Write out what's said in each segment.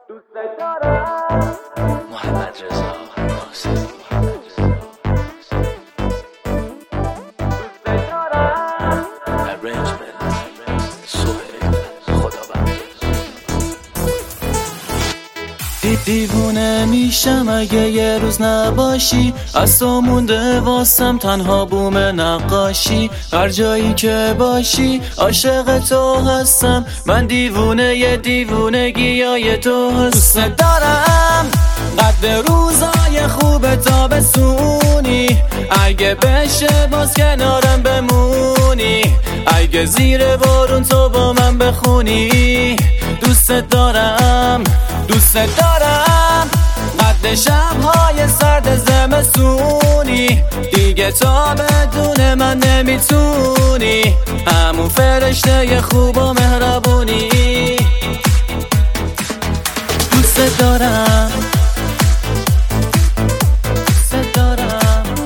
دوست دارم محمد رضا ناصری دوست دارم Arrangement سهیل خدابخش. دیوونه میشم اگه یه روز نباشی، از تو مونده واسم تنها بوم نقاشی. هر جایی که باشی عاشق تو هستم، من دیوونه ی دیوونگیای تو هستم. دوست دارم قد روزای خوب تابستونی، اگه بشه باز کنارم بمونی، اگه زیر بارون تو با من بخونی. دوست دارم دوست دارم قد شب‌های سرد زمستونی، دیگه تا بدون من نمیتونی، همون فرشته خوب و مهربونی. دوست دارم دوست دارم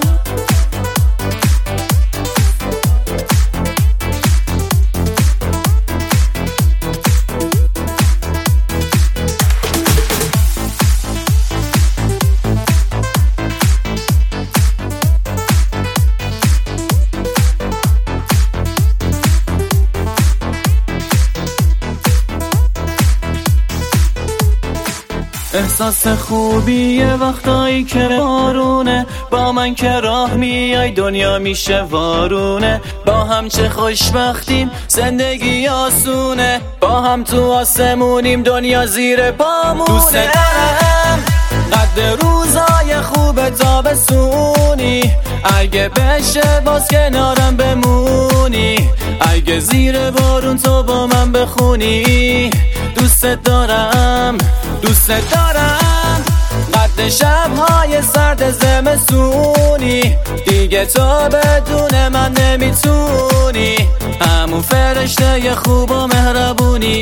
احساس خوبیه وقتایی که بارونه، با من که راه میای دنیا میشه وارونه. با هم چه خوشبختیم زندگی آسونه، با هم تو آسمونیم دنیا زیر پامونه. دوست دارم قد روزای خوب تابستونی، اگه بشه باز کنارم بمونی، اگه زیر بارون تو با من بخونی. دوست دارم دوست دارم قد شب‌های سرد زمستونی، دیگه تو بدون من نمیتونی، همون فرشته خوب و مهربونی.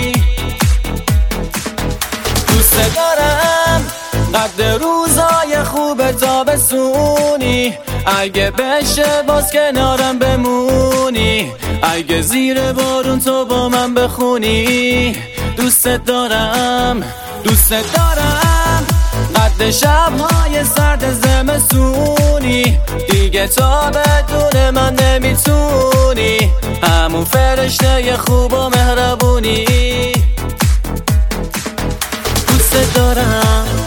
دوست دارم قد روزای خوب تابستونی، اگه بشه باز کنارم بمونی، اگه زیر بارون تو با من بخونی. دوست دارم دوست دارم قد شب‌های سرد زمستونی، دیگه تا بدون من نمیتونی، همون فرشته خوب و مهربونی. دوست دارم